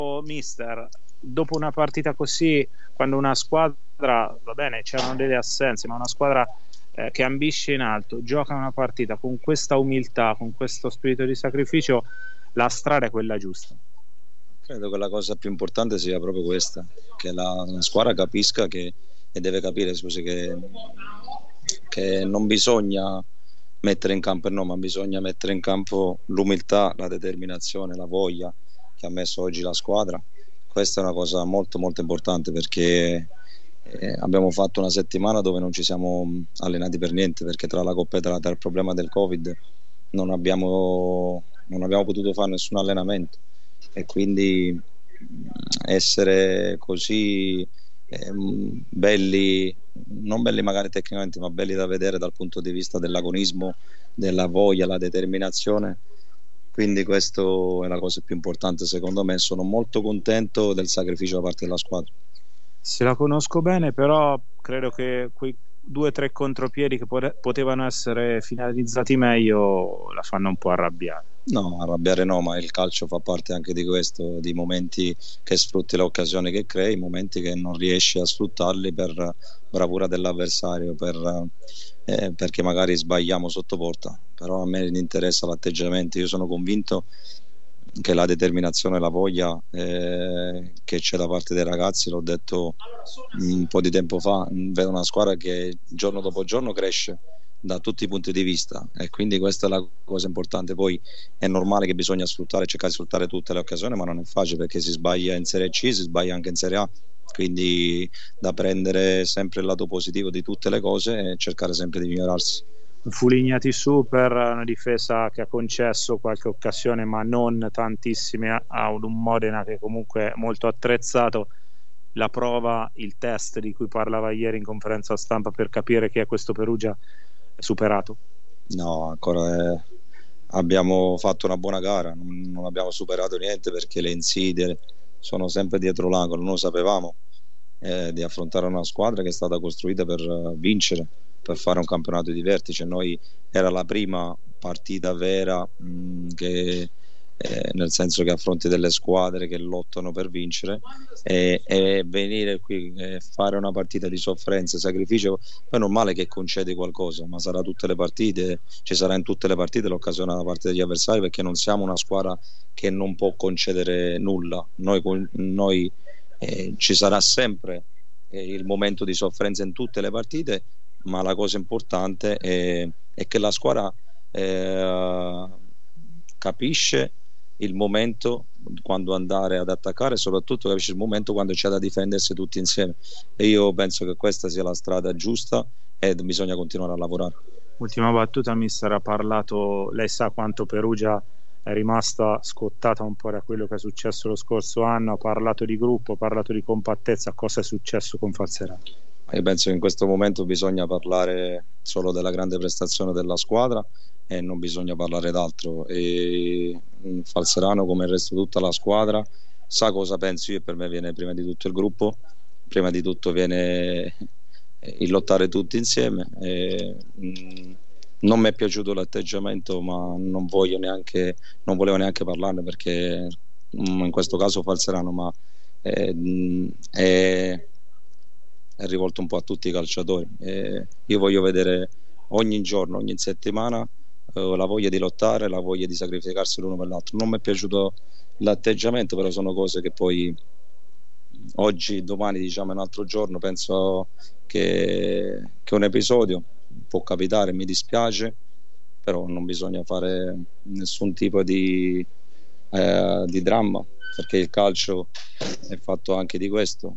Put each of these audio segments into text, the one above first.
mister, dopo una partita così, quando una squadra, va bene, c'erano delle assenze, ma una squadra che ambisce in alto, gioca una partita con questa umiltà, con questo spirito di sacrificio, la strada è quella giusta. Credo che la cosa più importante sia proprio questa, che la squadra capisca e deve capire, scusi, che non bisogna mettere in campo il nome, ma bisogna mettere in campo l'umiltà, la determinazione, la voglia che ha messo oggi la squadra. Questa è una cosa molto molto importante, perché abbiamo fatto una settimana dove non ci siamo allenati per niente, perché tra la Coppa Italia e il problema del Covid non abbiamo potuto fare nessun allenamento, e quindi essere così belli, non belli magari tecnicamente, ma belli da vedere dal punto di vista dell'agonismo, della voglia, la determinazione. Quindi questo è la cosa più importante secondo me. Sono molto contento del sacrificio da parte della squadra. Se la conosco bene, però credo che quei 2 o 3 contropiedi che potevano essere finalizzati meglio la fanno un po' arrabbiare. No, arrabbiare no, ma il calcio fa parte anche di questo, di momenti che sfrutti le occasioni che crei, momenti che non riesci a sfruttarli per bravura dell'avversario, perché magari sbagliamo sotto porta. Però a me non interessa l'atteggiamento. Io sono convinto che la determinazione e la voglia che c'è da parte dei ragazzi, l'ho detto un po' di tempo fa, vedo una squadra che giorno dopo giorno cresce da tutti i punti di vista, e quindi questa è la cosa importante. Poi è normale che bisogna cercare di sfruttare tutte le occasioni, ma non è facile, perché si sbaglia in Serie C, si sbaglia anche in Serie A, quindi da prendere sempre il lato positivo di tutte le cose e cercare sempre di migliorarsi. Fulignati su per una difesa che ha concesso qualche occasione, ma non tantissime, a un Modena che comunque è molto attrezzato. La prova, il test di cui parlava ieri in conferenza stampa per capire che è questo Perugia è superato? No, ancora abbiamo fatto una buona gara, non abbiamo superato niente, perché le insidie sono sempre dietro l'angolo. Noi sapevamo di affrontare una squadra che è stata costruita per vincere, per fare un campionato di vertice. Noi era la prima partita vera, nel senso che affronti delle squadre che lottano per vincere, e venire qui e fare una partita di sofferenza e sacrificio. Poi è normale che concedi qualcosa, ma sarà tutte le partite, ci sarà in tutte le partite l'occasione da parte degli avversari, perché non siamo una squadra che non può concedere nulla. Noi ci sarà sempre il momento di sofferenza in tutte le partite, ma la cosa importante è che la squadra capisce il momento quando andare ad attaccare, e soprattutto capisce il momento quando c'è da difendersi tutti insieme, e io penso che questa sia la strada giusta e bisogna continuare a lavorare. Ultima battuta, mister, ha parlato, lei sa quanto Perugia è rimasta scottata un po' da quello che è successo lo scorso anno, ha parlato di gruppo, ha parlato di compattezza. Cosa è successo con Falzerano? Io penso che in questo momento bisogna parlare solo della grande prestazione della squadra e non bisogna parlare d'altro. E Falzerano, come il resto di tutta la squadra, sa cosa penso io, e per me viene prima di tutto il gruppo, prima di tutto viene il lottare tutti insieme. Non mi è piaciuto l'atteggiamento, ma non volevo neanche parlarne, perché in questo caso Falzerano, ma è rivolto un po' a tutti i calciatori. Io voglio vedere ogni giorno, ogni settimana, la voglia di lottare, la voglia di sacrificarsi l'uno per l'altro. Non mi è piaciuto l'atteggiamento, però sono cose che poi oggi, domani, diciamo, è un altro giorno. Penso che un episodio può capitare, mi dispiace, però non bisogna fare nessun tipo di dramma, perché il calcio è fatto anche di questo.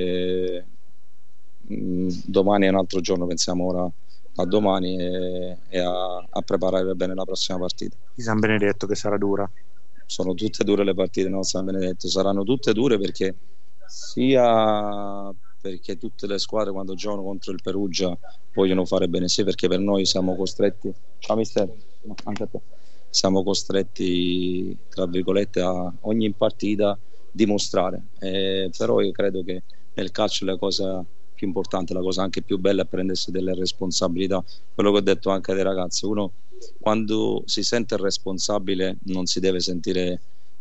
Domani è un altro giorno, pensiamo ora a domani e a preparare bene la prossima partita. Di San Benedetto, che sarà dura. Sono tutte dure le partite di San Benedetto, saranno tutte dure, perché tutte le squadre quando giocano contro il Perugia vogliono fare bene, sì, perché per noi siamo costretti, ciao mister, anche a te, siamo costretti tra virgolette a ogni partita dimostrare, però io credo che nel calcio la cosa più importante, la cosa anche più bella è prendersi delle responsabilità. Quello che ho detto anche ai ragazzi, uno quando si sente responsabile non si deve sentire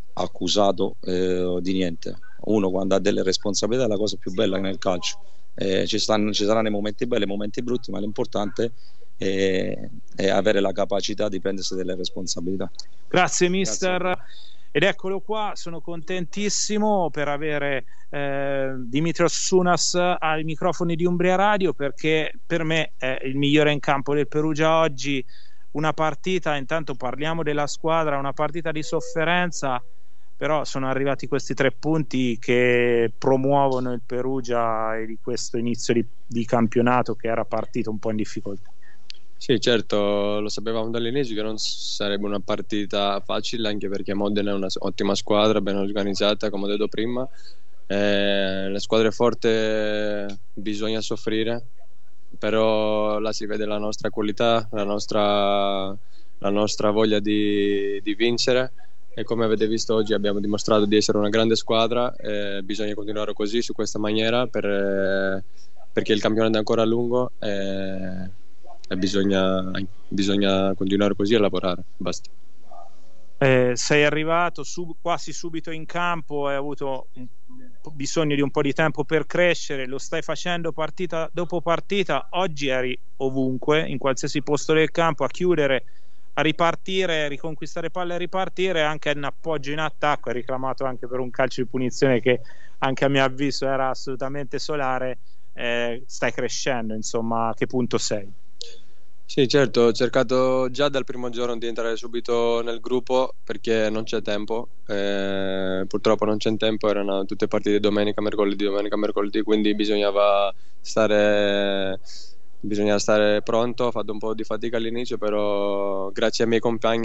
accusato di niente. Uno quando ha delle responsabilità è la cosa più bella nel calcio. Ci saranno i momenti belli e i momenti brutti, ma l'importante è avere la capacità di prendersi delle responsabilità. Grazie mister. Grazie. Ed eccolo qua, sono contentissimo per avere Dimitrios Sounas ai microfoni di Umbria Radio, perché per me è il migliore in campo del Perugia oggi. Una partita, intanto parliamo della squadra, una partita di sofferenza, però sono arrivati questi 3 punti che promuovono il Perugia e di questo inizio di campionato che era partito un po' in difficoltà. Sì, certo, lo sapevamo dall'inizio che non sarebbe una partita facile, anche perché Modena è un'ottima squadra, ben organizzata, come ho detto prima. La squadra è forte, bisogna soffrire, però là si vede la nostra qualità, la nostra voglia di vincere, e come avete visto oggi abbiamo dimostrato di essere una grande squadra. Bisogna continuare così, su questa maniera, perché il campionato è ancora lungo e bisogna continuare così a lavorare, basta. Sei arrivato quasi subito in campo, hai avuto bisogno di un po' di tempo per crescere, lo stai facendo partita dopo partita. Oggi eri ovunque, in qualsiasi posto del campo, a chiudere, a ripartire, a riconquistare palle, a ripartire, anche in appoggio in attacco. Hai reclamato anche per un calcio di punizione che anche a mio avviso era assolutamente solare. Stai crescendo, insomma, a che punto sei? Sì, certo, ho cercato già dal primo giorno di entrare subito nel gruppo, perché non c'è tempo, purtroppo non c'è tempo, erano tutte partite domenica, mercoledì, quindi bisognava stare pronto. Ho fatto un po' di fatica all'inizio, però grazie ai miei compagni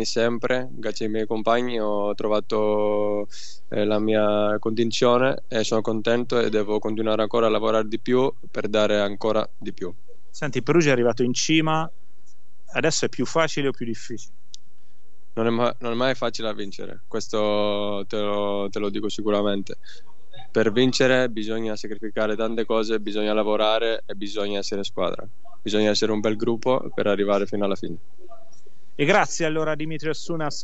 ho trovato la mia condizione e sono contento, e devo continuare ancora a lavorare di più per dare ancora di più. Senti, Perugia è arrivato in cima. Adesso è più facile o più difficile? Non è mai facile a vincere, questo te lo dico sicuramente. Per vincere bisogna sacrificare tante cose, bisogna lavorare e bisogna essere squadra. Bisogna essere un bel gruppo per arrivare fino alla fine. E grazie allora a Dimitrios Sounas